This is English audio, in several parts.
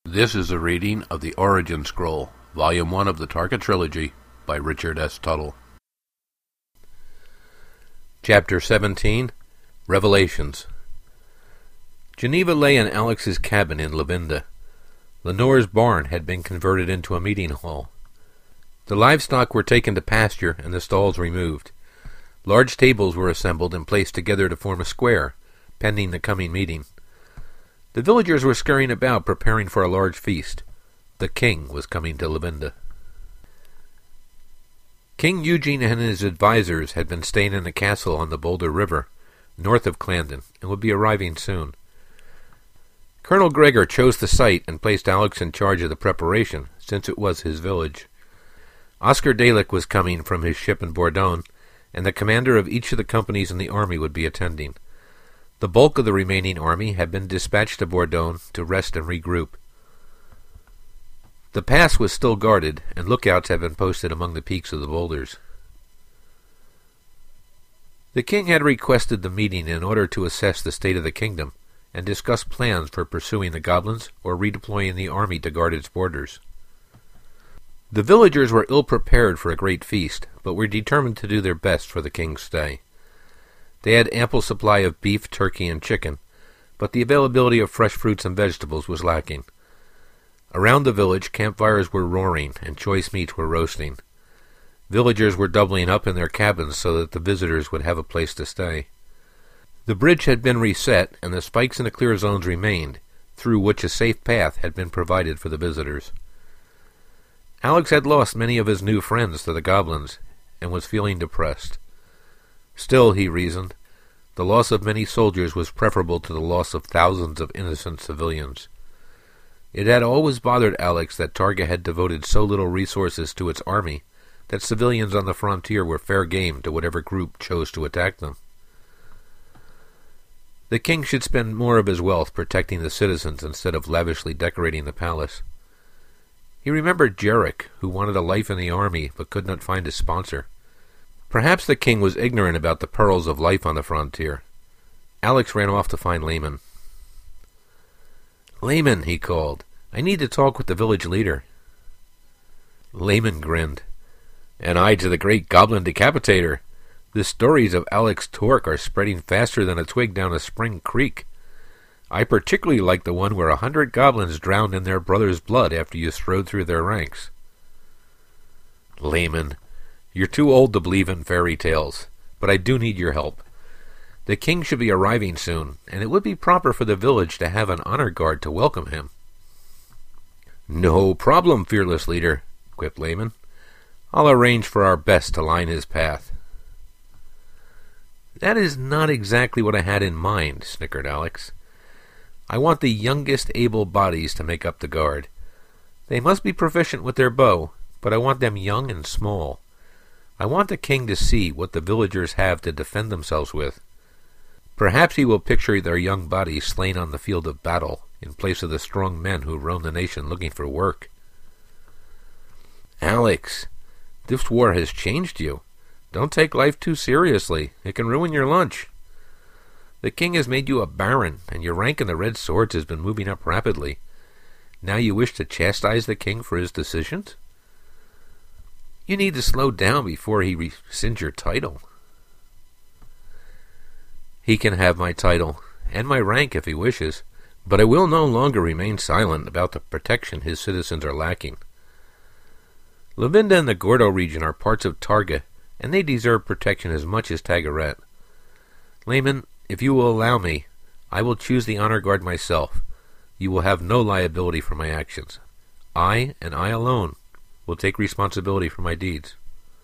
This is a reading of the Origin Scroll, Volume 1 of the Tarka Trilogy, by Richard S. Tuttle. Chapter 17, Revelations. Geneva lay in Alex's cabin in Lavinda. Lenore's barn had been converted into a meeting hall. The livestock were taken to pasture and the stalls removed. Large tables were assembled and placed together to form a square, pending the coming meeting. The villagers were scurrying about, preparing for a large feast. The king was coming to Lavinda. King Eugene and his advisors had been staying in the castle on the Boulder River, north of Clandon, and would be arriving soon. Colonel Gregor chose the site and placed Alex in charge of the preparation, since it was his village. Oscar Dalek was coming from his ship in Bourdon, and the commander of each of the companies in the army would be attending. The bulk of the remaining army had been dispatched to Bourdon to rest and regroup. The pass was still guarded, and lookouts had been posted among the peaks of the boulders. The king had requested the meeting in order to assess the state of the kingdom and discuss plans for pursuing the goblins or redeploying the army to guard its borders. The villagers were ill-prepared for a great feast, but were determined to do their best for the king's stay. They had ample supply of beef, turkey, and chicken, but the availability of fresh fruits and vegetables was lacking. Around the village, campfires were roaring, and choice meats were roasting. Villagers were doubling up in their cabins so that the visitors would have a place to stay. The bridge had been reset, and the spikes in the clear zones remained, through which a safe path had been provided for the visitors. Alex had lost many of his new friends to the goblins, and was feeling depressed. Still, he reasoned, the loss of many soldiers was preferable to the loss of thousands of innocent civilians. It had always bothered Alex that Targa had devoted so little resources to its army that civilians on the frontier were fair game to whatever group chose to attack them. The king should spend more of his wealth protecting the citizens instead of lavishly decorating the palace. He remembered Jarek, who wanted a life in the army but could not find a sponsor. Perhaps the king was ignorant about the perils of life on the frontier. Alex ran off to find Layman. "Layman," he called, "I need to talk with the village leader." Layman grinned. "And I to the great goblin decapitator. The stories of Alex Torque are spreading faster than a twig down a spring creek. I particularly like the one where 100 goblins drowned in their brother's blood after you strode through their ranks." "Layman, you're too old to believe in fairy tales, but I do need your help. The king should be arriving soon, and it would be proper for the village to have an honor guard to welcome him." "No problem, fearless leader," quipped Layman. "I'll arrange for our best to line his path." "That is not exactly what I had in mind," snickered Alex. "I want the youngest able bodies to make up the guard. They must be proficient with their bow, but I want them young and small. I want the king to see what the villagers have to defend themselves with. Perhaps he will picture their young bodies slain on the field of battle, in place of the strong men who roam the nation looking for work." "Alex, this war has changed you. Don't take life too seriously. It can ruin your lunch. The king has made you a baron, and your rank in the Red Swords has been moving up rapidly. Now you wish to chastise the king for his decisions? You need to slow down before he rescinds your title." "He can have my title, and my rank if he wishes, but I will no longer remain silent about the protection his citizens are lacking. Lavinda and the Gordo region are parts of Targa, and they deserve protection as much as Tagaret. Layman, if you will allow me, I will choose the honor guard myself. You will have no liability for my actions. I, and I alone, will take responsibility for my deeds."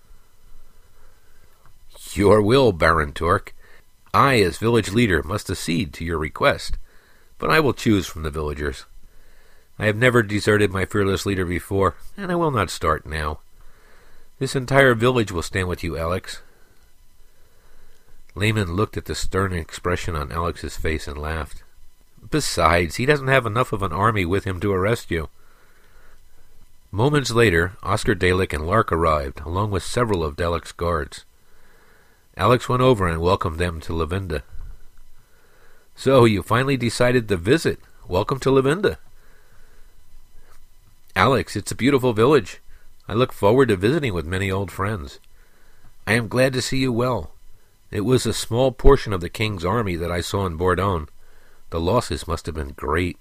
"Your will, Baron Torque. I, as village leader, must accede to your request, but I will choose from the villagers. I have never deserted my fearless leader before, and I will not start now. This entire village will stand with you, Alex." Layman looked at the stern expression on Alex's face and laughed. "Besides, he doesn't have enough of an army with him to arrest you." Moments later, Oscar Dalek and Lark arrived, along with several of Dalek's guards. Alex went over and welcomed them to Lavinda. "So, you finally decided to visit. Welcome to Lavinda." Alex, it's a beautiful village. I look forward to visiting with many old friends. I am glad to see you well. It was a small portion of the king's army that I saw in Bordone. The losses must have been great.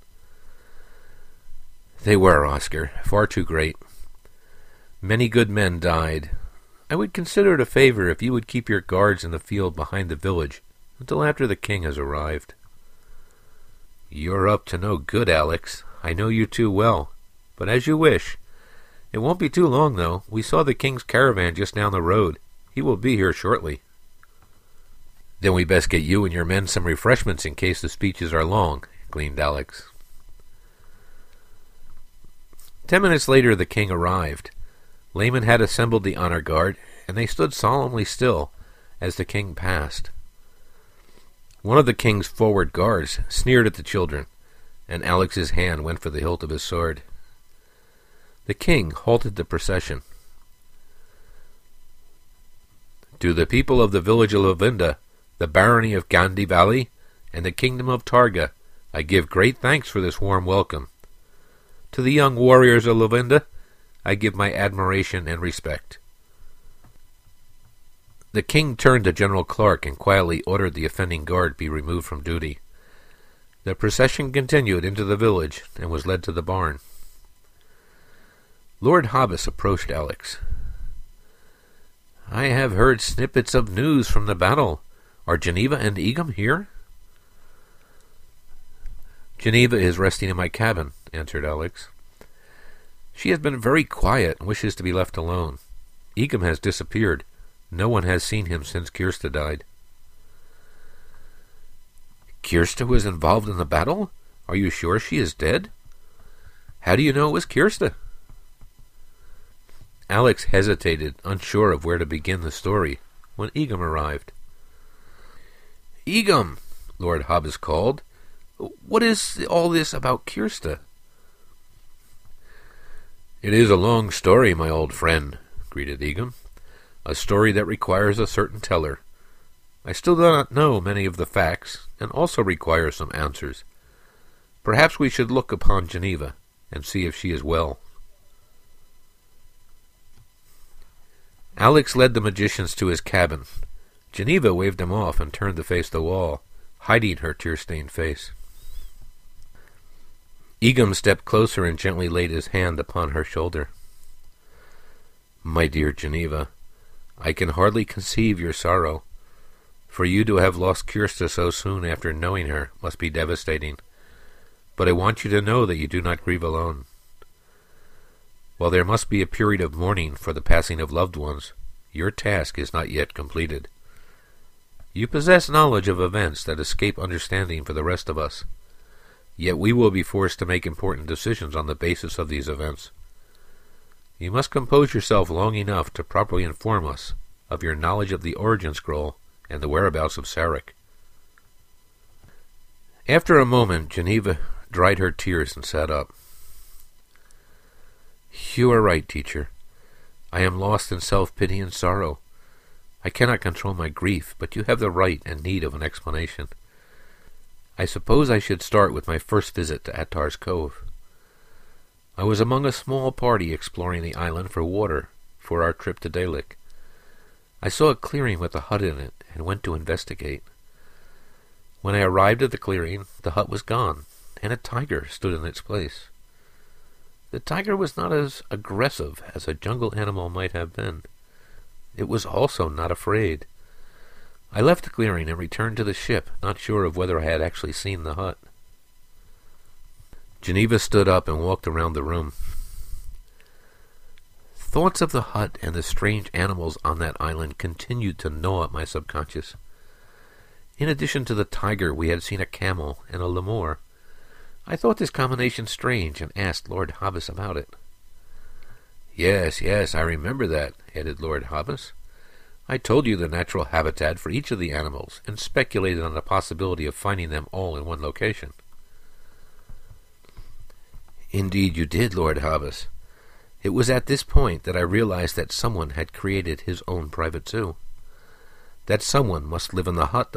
They were, Oscar, far too great. Many good men died. I would consider it a favor if you would keep your guards in the field behind the village until after the king has arrived. You're up to no good, Alex. I know you too well. But as you wish. It won't be too long, though. We saw the king's caravan just down the road. He will be here shortly. Then we best get you and your men some refreshments in case the speeches are long, gleaned Alex. 10 minutes later the king arrived. Layman had assembled the honor guard, and they stood solemnly still as the king passed. One of the king's forward guards sneered at the children, and Alex's hand went for the hilt of his sword. The king halted the procession. To the people of the village of Lovinda, the barony of Gandhi Valley, and the kingdom of Targa, I give great thanks for this warm welcome. To the young warriors of Lovinda, I give my admiration and respect. The king turned to General Clark and quietly ordered the offending guard be removed from duty. The procession continued into the village and was led to the barn. Lord Hobbes approached Alex. I have heard snippets of news from the battle. Are Geneva and Egum here? Geneva is resting in my cabin, answered Alex. She has been very quiet and wishes to be left alone. Egum has disappeared. No one has seen him since Kirsta died. Kirsta was involved in the battle? Are you sure she is dead? How do you know it was Kirsta? Alex hesitated, unsure of where to begin the story, when Egum arrived. Egum, Lord Hobbes called. What is all this about Kirsta? It is a long story, my old friend, greeted Egum. A story that requires a certain teller. I still do not know many of the facts, and also require some answers. Perhaps we should look upon Geneva, and see if she is well. Alex led the magicians to his cabin. Geneva waved them off and turned to face the wall, hiding her tear-stained face. Egum stepped closer and gently laid his hand upon her shoulder. My dear Geneva, I can hardly conceive your sorrow. For you to have lost Kirsta so soon after knowing her must be devastating. But I want you to know that you do not grieve alone. While there must be a period of mourning for the passing of loved ones, your task is not yet completed. You possess knowledge of events that escape understanding for the rest of us. Yet we will be forced to make important decisions on the basis of these events. You must compose yourself long enough to properly inform us of your knowledge of the origin scroll and the whereabouts of Sarek. After a moment, Geneva dried her tears and sat up. You are right, teacher. I am lost in self-pity and sorrow. I cannot control my grief, but you have the right and need of an explanation. I suppose I should start with my first visit to Attar's Cove. I was among a small party exploring the island for water for our trip to Dalek. I saw a clearing with a hut in it and went to investigate. When I arrived at the clearing, the hut was gone, and a tiger stood in its place. The tiger was not as aggressive as a jungle animal might have been. It was also not afraid. I left the clearing and returned to the ship, not sure of whether I had actually seen the hut. Geneva stood up and walked around the room. Thoughts of the hut and the strange animals on that island continued to gnaw at my subconscious. In addition to the tiger, we had seen a camel and a lemur. I thought this combination strange and asked Lord Hobbes about it. Yes, I remember that, added Lord Hobbes. I told you the natural habitat for each of the animals and speculated on the possibility of finding them all in one location. Indeed you did, Lord Hobbes. It was at this point that I realized that someone had created his own private zoo. That someone must live in the hut, I saw, and that it had indeed disappeared.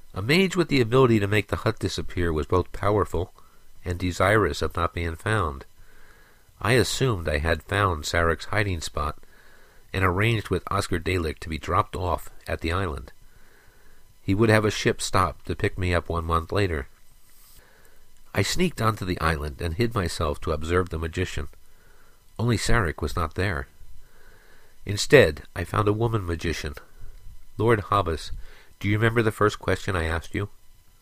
A mage with the ability to make the hut disappear was both powerful and desirous of not being found. I assumed I had found Sarek's hiding spot and arranged with Oscar Dalek to be dropped off at the island. He would have a ship stop to pick me up 1 month later. I sneaked onto the island and hid myself to observe the magician. Only Sarek was not there. Instead, I found a woman magician. Lord Hobbes, do you remember the first question I asked you?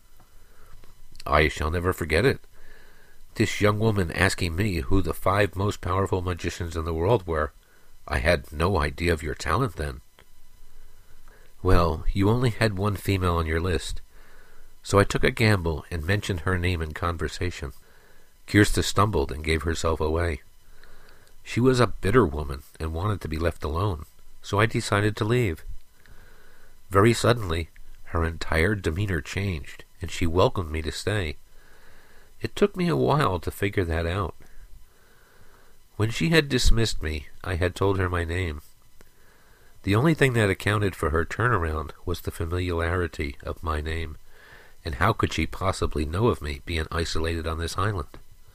I shall never forget it. This young woman asking me who the 5 most powerful magicians in the world were. I had no idea of your talent then. Well, you only had 1 female on your list, so I took a gamble and mentioned her name in conversation. Kirsta stumbled and gave herself away. She was a bitter woman and wanted to be left alone, so I decided to leave. Very suddenly, her entire demeanor changed, and she welcomed me to stay. It took me a while to figure that out. When she had dismissed me, I had told her my name. The only thing that accounted for her turnaround was the familiarity of my name, and how could she possibly know of me being isolated on this island?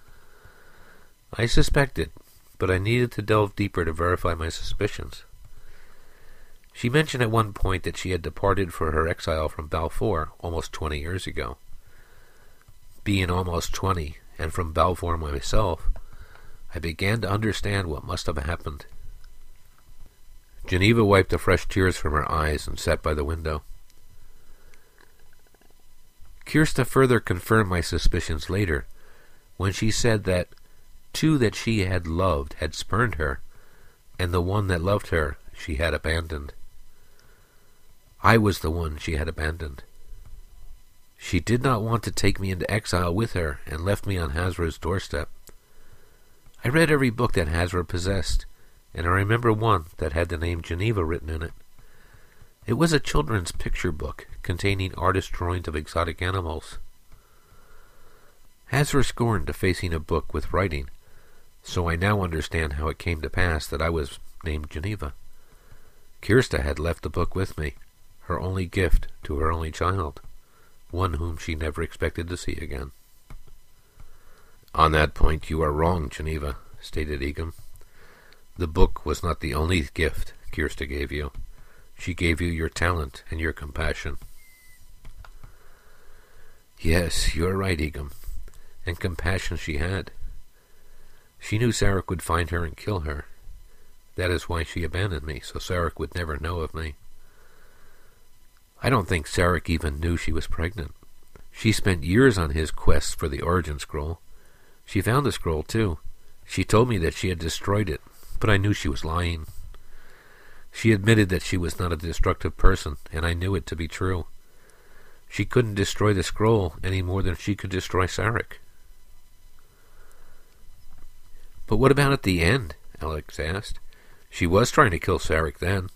I suspected, but I needed to delve deeper to verify my suspicions. She mentioned at one point that she had departed for her exile from Balfour almost 20 years ago. Being almost 20, and from Balfour myself, I began to understand what must have happened. Geneva wiped the fresh tears from her eyes and sat by the window. Kirsta further confirmed my suspicions later, when she said that 2 that she had loved had spurned her, and the one that loved her she had abandoned. I was the one she had abandoned. She did not want to take me into exile with her and left me on Hazra's doorstep. I read every book that Hazra possessed, and I remember one that had the name Geneva written in it. It was a children's picture book containing artist drawings of exotic animals. Hazra scorned defacing a book with writing, so I now understand how it came to pass that I was named Geneva. Kirsta had left the book with me, her only gift to her only child, one whom she never expected to see again. On that point you are wrong, Geneva, stated Egum. The book was not the only gift Kirsta gave you. She gave you your talent and your compassion. Yes, you are right, Egum. And compassion she had. She knew Sarek would find her and kill her. That is why she abandoned me, so Sarek would never know of me. I don't think Sarek even knew she was pregnant. She spent years on his quest for the origin scroll. She found the scroll, too. She told me that she had destroyed it, but I knew she was lying. She admitted that she was not a destructive person, and I knew it to be true. She couldn't destroy the scroll any more than she could destroy Sarek. But what about at the end? Alex asked. She was trying to kill Sarek then.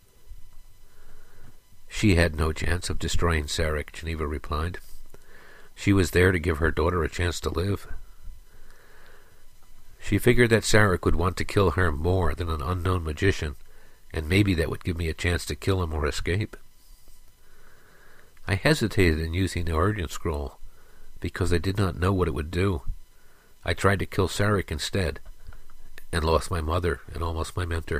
She had no chance of destroying Sarek, Geneva replied. She was there to give her daughter a chance to live. She figured that Sarek would want to kill her more than an unknown magician, and maybe that would give me a chance to kill him or escape. I hesitated in using the origin scroll, because I did not know what it would do. I tried to kill Sarek instead, and lost my mother and almost my mentor.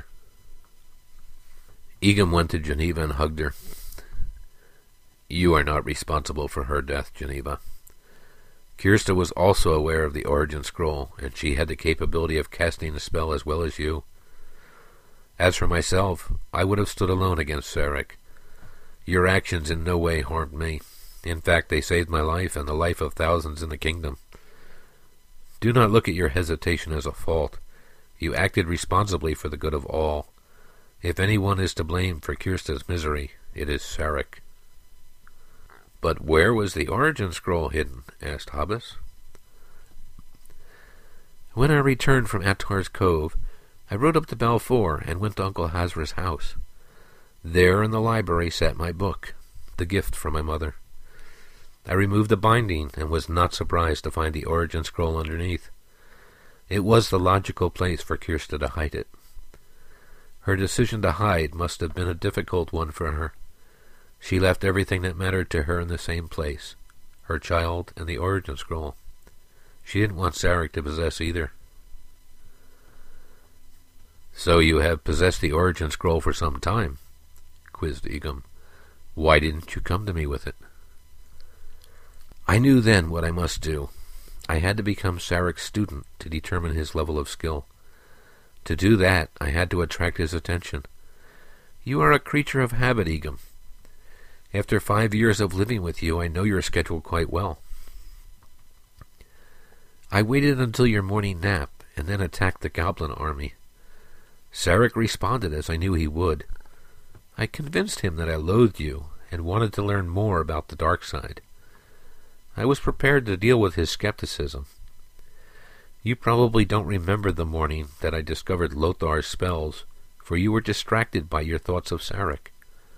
Egum went to Geneva and hugged her. You are not responsible for her death, Geneva. Kirsta was also aware of the origin scroll, and she had the capability of casting a spell as well as you. As for myself, I would have stood alone against Sarek. Your actions in no way harmed me. In fact, they saved my life and the life of thousands in the kingdom. Do not look at your hesitation as a fault. You acted responsibly for the good of all. If anyone is to blame for Kirsta's misery, it is Sarek. But where was the origin scroll hidden? Asked Hobbes. When I returned from Attar's Cove, I rode up to Balfour and went to Uncle Hazra's house. There in the library sat my book, the gift from my mother. I removed the binding and was not surprised to find the origin scroll underneath. It was the logical place for Kirsta to hide it. Her decision to hide must have been a difficult one for her. She left everything that mattered to her in the same place, her child and the origin scroll. She didn't want Sarek to possess either. "So you have possessed the origin scroll for some time?" quizzed Egham. "Why didn't you come to me with it?" "I knew then what I must do. I had to become Sarek's student to determine his level of skill. To do that, I had to attract his attention. You are a creature of habit, Egham. After 5 years of living with you, I know your schedule quite well. I waited until your morning nap, and then attacked the goblin army. Sarek responded as I knew he would. I convinced him that I loathed you, and wanted to learn more about the dark side. I was prepared to deal with his skepticism. You probably don't remember the morning that I discovered Lothar's spells, for you were distracted by your thoughts of Sarek.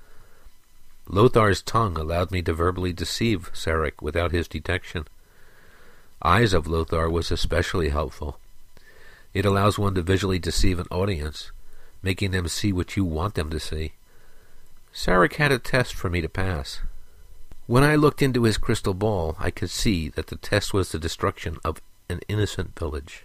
Lothar's tongue allowed me to verbally deceive Sarek without his detection. Eyes of Lothar was especially helpful. It allows one to visually deceive an audience, making them see what you want them to see. Sarek had a test for me to pass. When I looked into his crystal ball, I could see that the test was the destruction of an innocent village.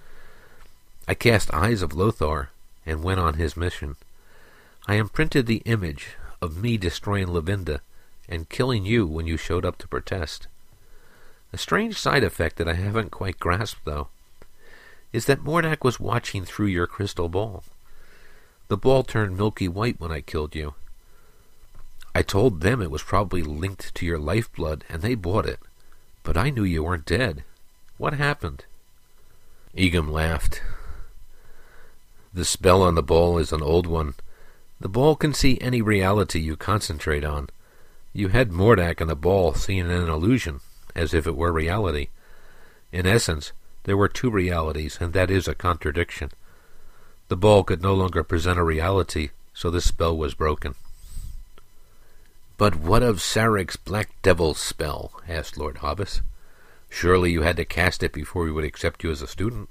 I cast Eyes of Lothar and went on his mission. I imprinted the image of me destroying Lavinda and killing you when you showed up to protest. A strange side effect that I haven't quite grasped, though, is that Mordak was watching through your crystal ball. The ball turned milky white when I killed you. I told them it was probably linked to your lifeblood, and they bought it. But I knew you weren't dead. What happened?" Egham laughed. "The spell on the ball is an old one. The ball can see any reality you concentrate on. You had Mordak and the ball seeing an illusion, as if it were reality. In essence, there were two realities, and that is a contradiction. The ball could no longer present a reality, so the spell was broken." "But what of Sarek's Black Devil's spell?" asked Lord Hobbes. "Surely you had to cast it before we would accept you as a student."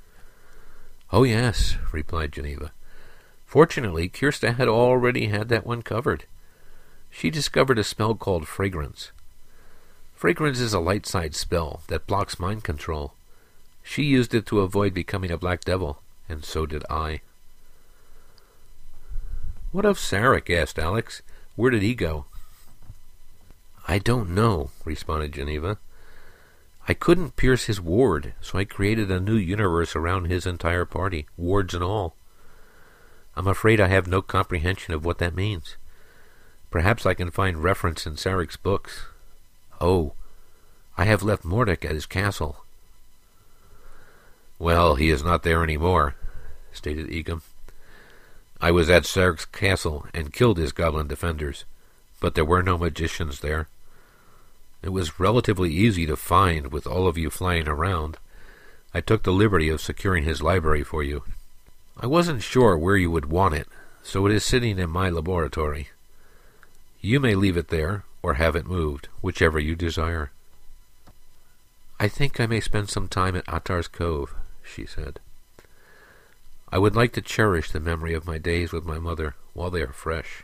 "Oh, yes," replied Geneva. "Fortunately, Kirsta had already had that one covered. She discovered a spell called Fragrance. Fragrance is a light-side spell that blocks mind control. She used it to avoid becoming a Black Devil, and so did I." "What of Sarek?" asked Alex. "Where did he go?" "I don't know," responded Geneva. "I couldn't pierce his ward, so I created a new universe around his entire party, wards and all. I'm afraid I have no comprehension of what that means. Perhaps I can find reference in Sarek's books. Oh, I have left Mordak at his castle." "Well, he is not there any more," stated Egham. "I was at Sarek's castle and killed his goblin defenders, but there were no magicians there. It was relatively easy to find with all of you flying around. I took the liberty of securing his library for you. I wasn't sure where you would want it, so it is sitting in my laboratory. You may leave it there, or have it moved, whichever you desire." "I think I may spend some time at Attar's Cove," she said. "I would like to cherish the memory of my days with my mother while they are fresh."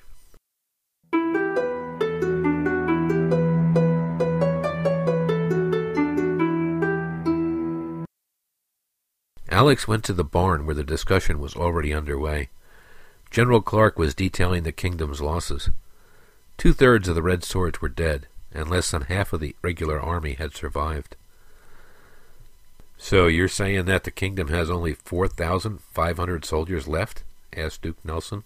Alex went to the barn where the discussion was already underway. General Clark was detailing the kingdom's losses. 2/3 of the Red Swords were dead, and less than half of the regular army had survived. "So you're saying that the kingdom has only 4,500 soldiers left?" asked Duke Nelson.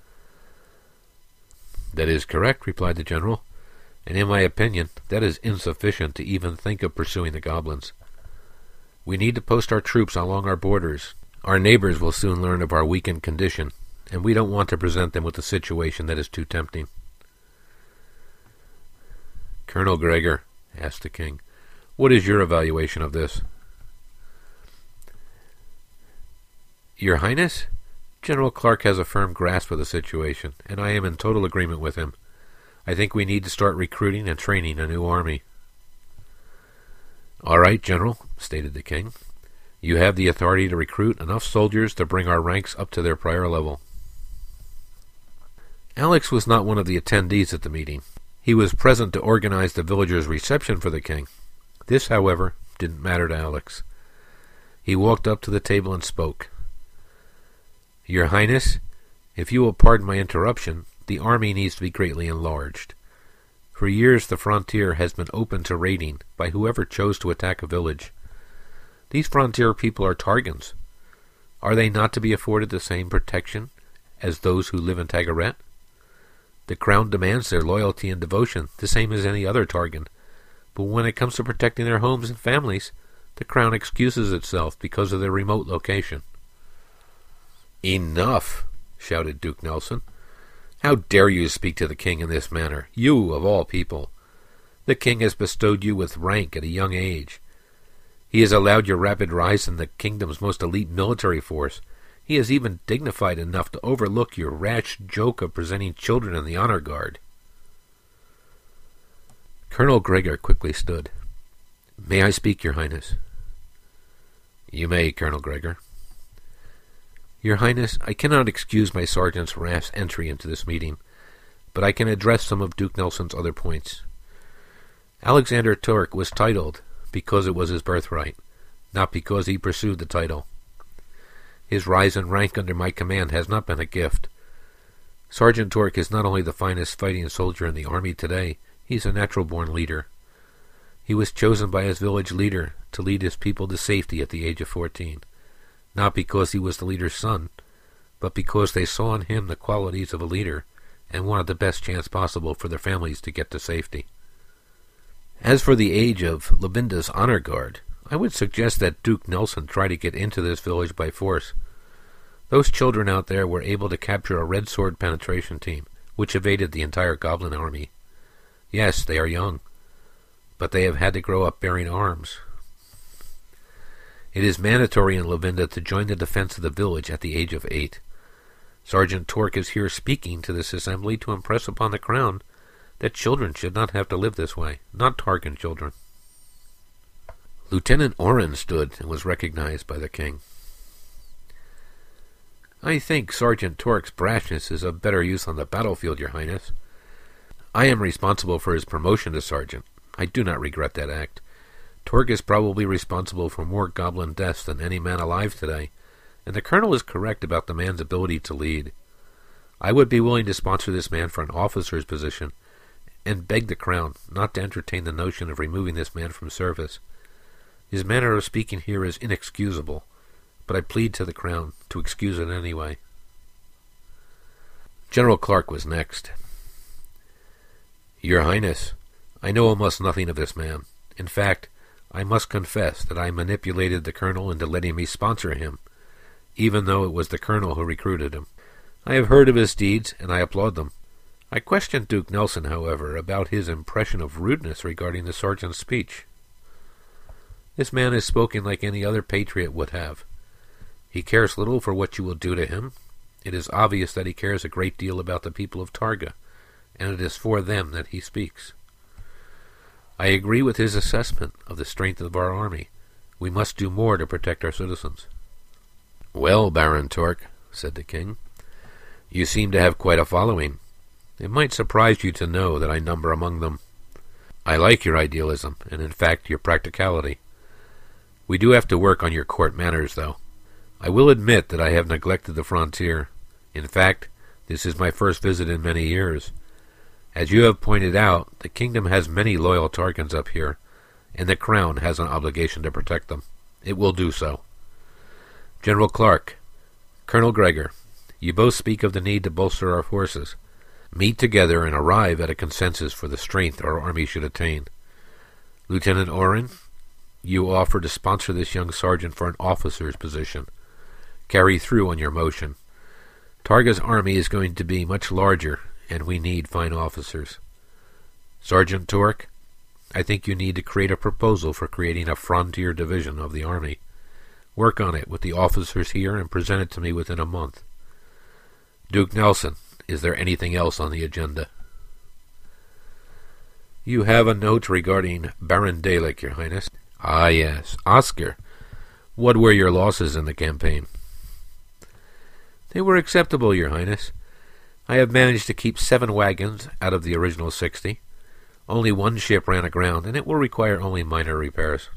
"That is correct," replied the general, "and in my opinion, that is insufficient to even think of pursuing the goblins. We need to post our troops along our borders. Our neighbors will soon learn of our weakened condition, and we don't want to present them with a situation that is too tempting." "Colonel Gregor," asked the king, "what is your evaluation of this?" "Your Highness, General Clark has a firm grasp of the situation, and I am in total agreement with him. I think we need to start recruiting and training a new army." "All right, General," stated the king. "You have the authority to recruit enough soldiers to bring our ranks up to their prior level." Alex was not one of the attendees at the meeting. He was present to organize the villagers' reception for the king. This, however, didn't matter to Alex. He walked up to the table and spoke. "Your Highness, if you will pardon my interruption, the army needs to be greatly enlarged. For years the frontier has been open to raiding by whoever chose to attack a village. These frontier people are Targans. Are they not to be afforded the same protection as those who live in Tagaret? The crown demands their loyalty and devotion, the same as any other Targan. But when it comes to protecting their homes and families, the crown excuses itself because of their remote location." "Enough!" shouted Duke Nelson. "How dare you speak to the king in this manner, you of all people? The king has bestowed you with rank at a young age. He has allowed your rapid rise in the kingdom's most elite military force. He is even dignified enough to overlook your rash joke of presenting children in the honor guard." Colonel Gregor quickly stood. "May I speak, Your Highness?" "You may, Colonel Gregor." "Your Highness, I cannot excuse my sergeant's rash entry into this meeting, but I can address some of Duke Nelson's other points. Alexander Turk was titled because it was his birthright, not because he pursued the title. His rise in rank under my command has not been a gift. Sergeant Turk is not only the finest fighting soldier in the army today, he's a natural-born leader. He was chosen by his village leader to lead his people to safety at the age of 14, not because he was the leader's son, but because they saw in him the qualities of a leader and wanted the best chance possible for their families to get to safety. As for the age of Lavinda's honor guard, I would suggest that Duke Nelson try to get into this village by force. Those children out there were able to capture a Red Sword penetration team, which evaded the entire Goblin army. Yes, they are young, but they have had to grow up bearing arms. It is mandatory in Lavinda to join the defense of the village at the age of 8. Sergeant Torque is here speaking to this assembly to impress upon the crown that children should not have to live this way, not Targan children." Lieutenant Oren stood and was recognized by the king. "I think Sergeant Torque's brashness is of better use on the battlefield, Your Highness. I am responsible for his promotion to sergeant. I do not regret that act. Torque is probably responsible for more goblin deaths than any man alive today, and the colonel is correct about the man's ability to lead. I would be willing to sponsor this man for an officer's position, and beg the crown not to entertain the notion of removing this man from service. His manner of speaking here is inexcusable, but I plead to the crown to excuse it anyway." General Clark was next. "Your Highness, I know almost nothing of this man. In fact, I must confess that I manipulated the colonel into letting me sponsor him, even though it was the colonel who recruited him. I have heard of his deeds, and I applaud them. I questioned Duke Nelson, however, about his impression of rudeness regarding the sergeant's speech. This man is spoken like any other patriot would have. He cares little for what you will do to him. It is obvious that he cares a great deal about the people of Targa, and it is for them that he speaks. I agree with his assessment of the strength of our army. We must do more to protect our citizens." "Well, Baron Torque," said the king, "you seem to have quite a following. It might surprise you to know that I number among them. I like your idealism, and in fact your practicality. We do have to work on your court manners, though. I will admit that I have neglected the frontier. In fact, this is my first visit in many years. As you have pointed out, the kingdom has many loyal Targans up here, and the crown has an obligation to protect them. It will do so. General Clark, Colonel Gregor, you both speak of the need to bolster our forces. Meet together and arrive at a consensus for the strength our army should attain. Lieutenant Oren, you offer to sponsor this young sergeant for an officer's position. Carry through on your motion. Targa's army is going to be much larger, and we need fine officers. Sergeant Torque, I think you need to create a proposal for creating a frontier division of the army. Work on it with the officers here and present it to me within a month. Duke Nelson, is there anything else on the agenda?" "You have a note regarding Baron Dalek, Your Highness." "Ah, yes. Oscar, what were your losses in the campaign?" "They were acceptable, Your Highness. I have managed to keep 7 wagons out of the original 60. Only 1 ship ran aground, and it will require only minor repairs.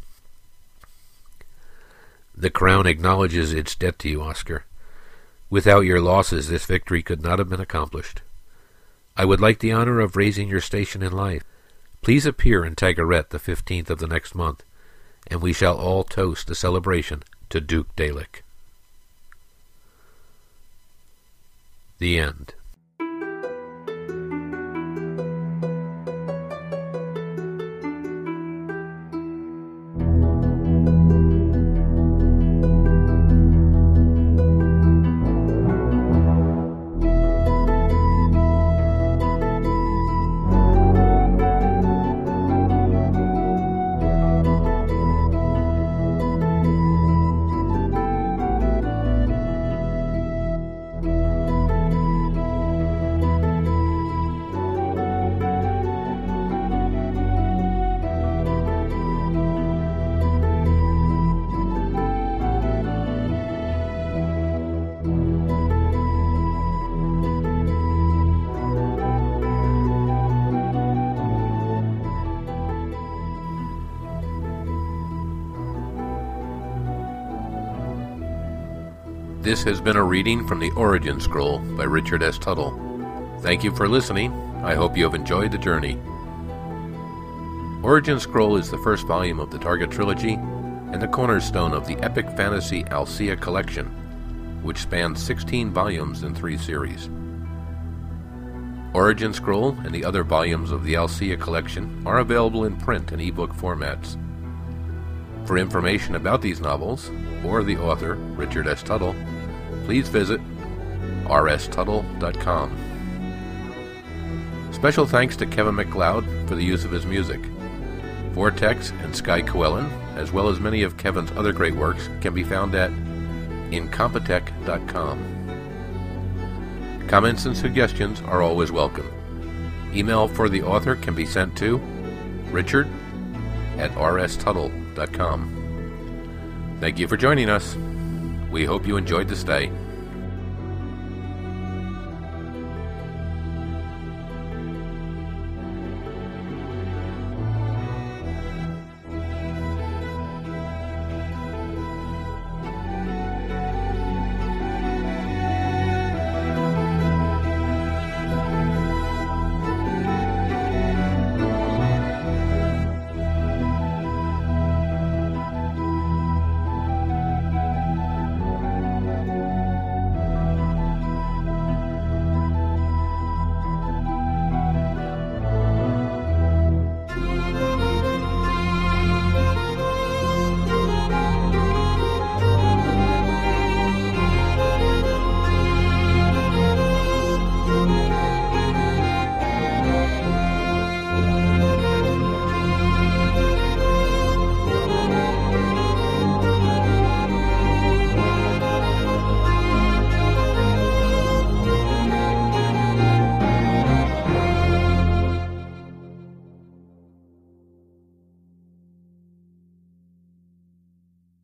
The Crown acknowledges its debt to you, Oscar. Without your losses, this victory could not have been accomplished. I would like the honor of raising your station in life. Please appear in Tagaret the 15th of the next month, and we shall all toast the celebration to Duke Dalek. The End. This has been a reading from the Origin Scroll by Richard S. Tuttle. Thank you for listening. I hope you have enjoyed the journey. Origin Scroll is the first volume of the Target Trilogy and the cornerstone of the epic fantasy Alcea collection, which spans 16 volumes in 3 series. Origin Scroll and the other volumes of the Alcea collection are available in print and ebook formats. For information about these novels, or the author, Richard S. Tuttle, please visit rstuttle.com. Special thanks to Kevin MacLeod for the use of his music. Vortex and Sky Coelen, as well as many of Kevin's other great works, can be found at incompetech.com. Comments and suggestions are always welcome. Email for the author can be sent to richard@rstuttle.com. Thank you for joining us. We hope you enjoyed the stay.